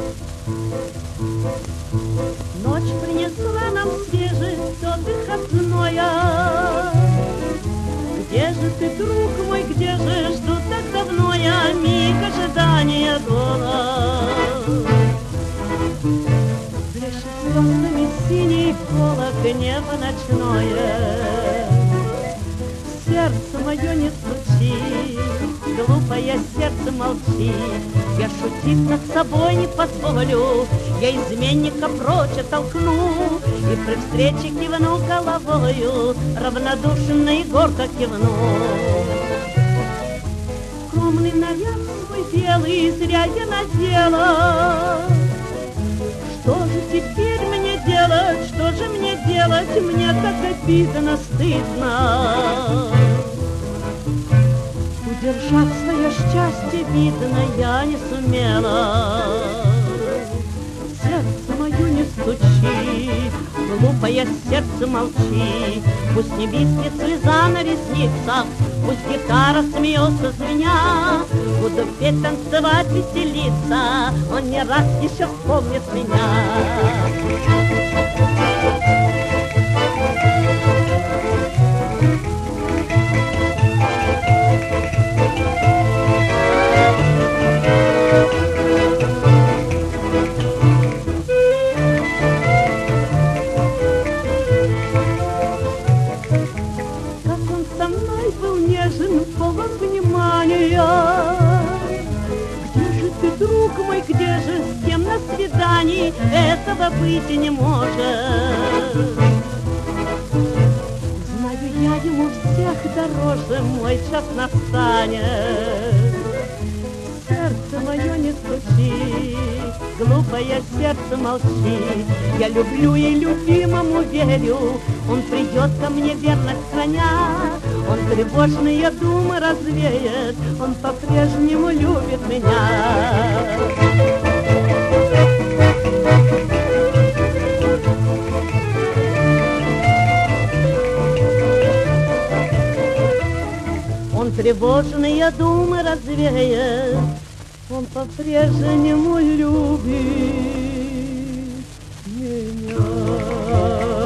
Ночь принесла нам свежесть отдыхотное. Где же ты, друг мой, где же? Жду так давно я миг ожидания голос. Блещет звездами синий полог, небо ночное. Сердце мое не стучит, глупое сердце молчит. Я шутить над собой не позволю, я изменника прочь оттолкну. И при встрече кивну головою, равнодушно и гордо кивну. Скромный наряд свой белый зря я надела. Что же теперь мне делать, что же мне делать? Мне так обидно, стыдно. Удержать свое счастье, видно, я не сумела. Сердце мое не стучит, глупое сердце молчит. Пусть не виснет слеза на ресницах, пусть гитара смеется с меня. Буду петь, танцевать, веселиться, он не раз еще вспомнит меня. Полон внимания. Где же ты, друг мой, где же? С кем на свидании? Этого быть и не может. Знаю, я ему всех дороже, мой час настанет. Сердце мое не стучит, глупое сердце молчит. Я люблю и любимому верю, он придет ко мне верность храня. Он тревожные думы развеет, он по-прежнему любит меня. Он тревожные думы развеет, он по-прежнему любит меня.